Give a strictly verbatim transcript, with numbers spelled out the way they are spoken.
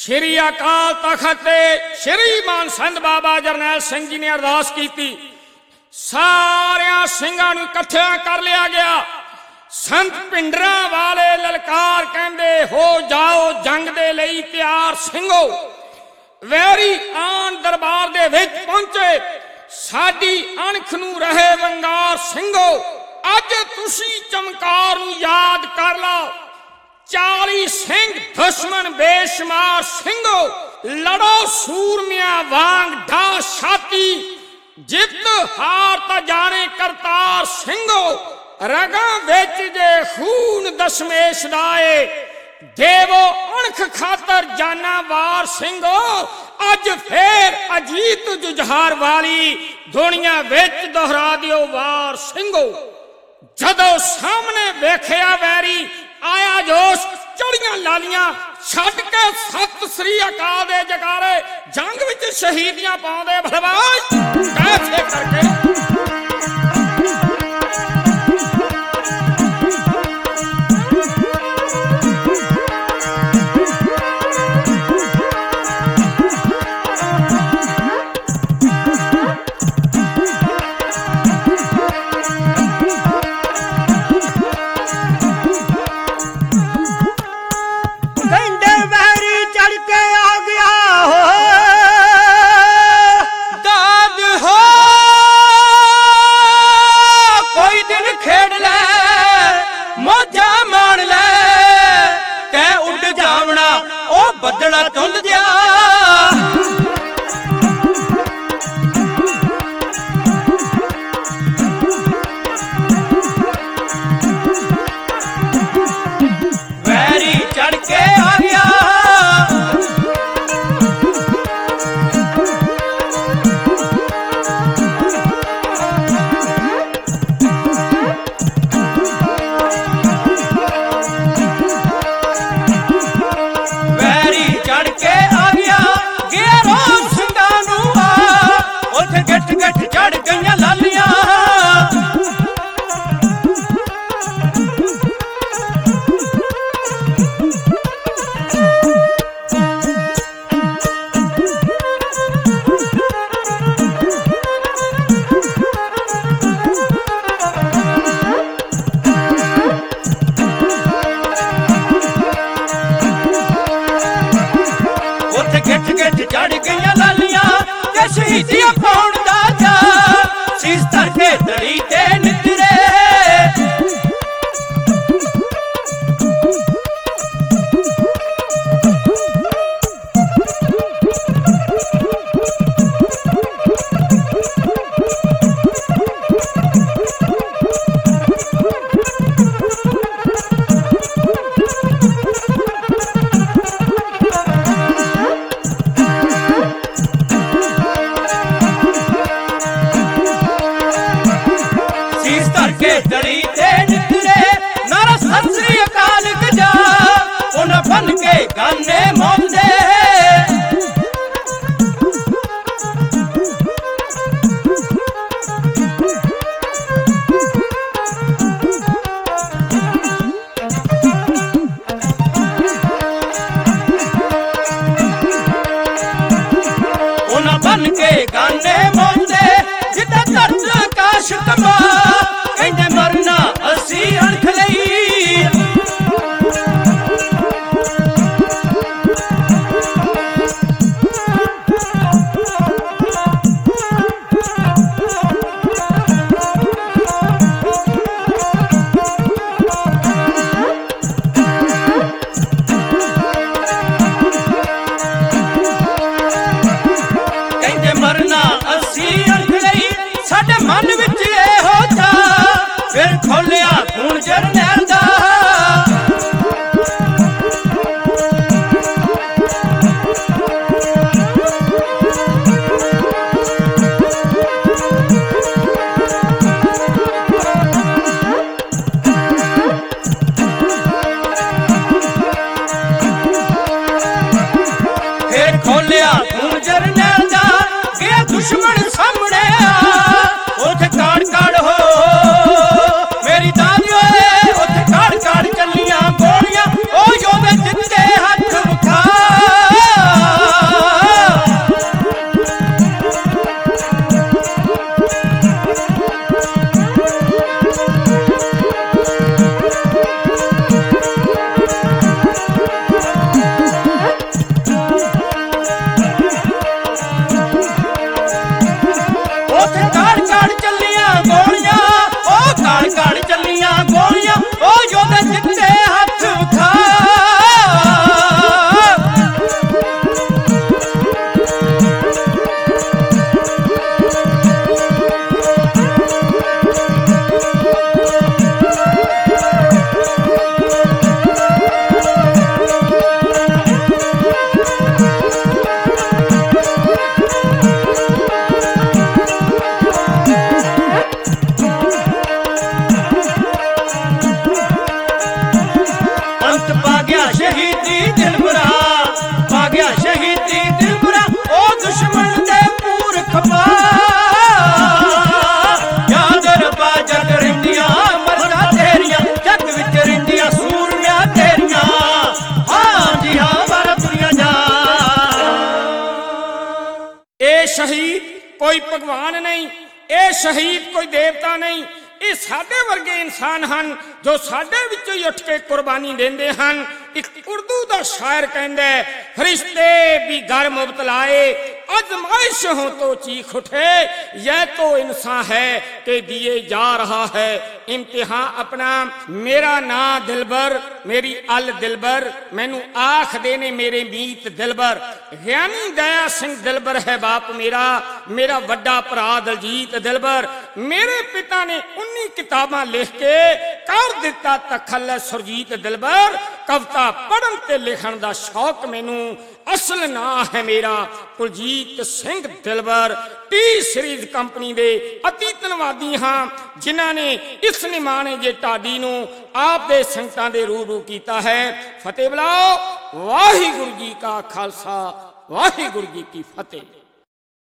श्री अकाल तखत श्री मान संत बाबा जरनैल सिंह जी ने अरदास की। सारिया सिंघां नूं इकट्ठा कर लिया गया। संत पिंडरा वाले ललकार कहंदे हो जाओ जंग दे लई तैयार सिंघो। वैरी आन दरबार दे विच पहुंचे। साडी अणख नूं रहे वंगार सिंघो। अज तुसी चमकार नूं याद कर लो। चाली सिंह दुश्मन बेशुमार सिंघो। लड़ो सूरमिया वांग ढा छाती। जित हार ता जाने करतार सिंघो। रगा विच जे खून दशमेश दाए। देवो अणख खातर जाना वार सिंघो। अज फिर अजीत जुझार वाली दुनिया विच दोहरा दियो वार सिंघो। जदों सामने वेखिया वैरी आया जोश। चढ़ियां लालियां छड्ड के सत श्री अकाल दे जगारे। जंग विच शहीदियां पाउंदे भलवान कैसे करके। बदला तुल दिया वैरी चढ़ के आ गया। गठ गठ चढ़ गई लालियां। उठ गठ गठ चढ़ गई लालियां। शहीदियां पाउण दा जा शीश धर के दड़ी ते नितरे। दड़ी ते नितरे नारा सत श्री अकाल गजा। उन्हां बन के गाने मौंदे। उन्हां बन के गाने मौंदे। जिदा धरत आकाश कमा कहंदे मरना असी अणख लई। कहंदे मरना असी अणख लई। साडे मन विच इहो था फिर खोलिया खून जरनैल दा। फिर खोलिया खून जरनैल दा। गया दुश्मन सामने उठ काड़ काड़ हो मेरी दादी। उठ काड़ काड़ चलियां गोलियां। ओ योदे जिंदे हथ विखा। शहीद कोई भगवान नहीं, ये शहीद कोई देवता नहीं, ये साडे वर्गे इंसान हैं जो साडे विचों ही उठ के कुर्बानी देंदे हैं। एक उर्दू दा शायर कहंदा है, फरिश्ते भी घर मुबतलाए आजमाइश हो तो चीख उठे, यह तो इंसान है कि दिए जा रहा है इम्तिहान अपना। मेरा ना दिलबर मेरी अल दिलबर, मैनू आख देने मेरे मीत दिलबर। ज्ञानी दया सिंह दिलबर है बाप मेरा, मेरा वड्डा भरा दलजीत दिलबर। मेरे पिता ने उन्नी किताबां लिख के कर दिता तखल सुरजीत दिलबर। कविता पढ़न ते लिखण दा शौक मैनू, असल ना है मेरा Kuljeet Singh Dilbar. T series company दे अति धन्नवादी हाँ जिन्हां ने इस निमाणे जे ढाडी नू आप दे संगतां दे रूबरू कीता है। फतेह बुलाओ। वाहिगुरू जी का खालसा वाहिगुरू जी की फतेह।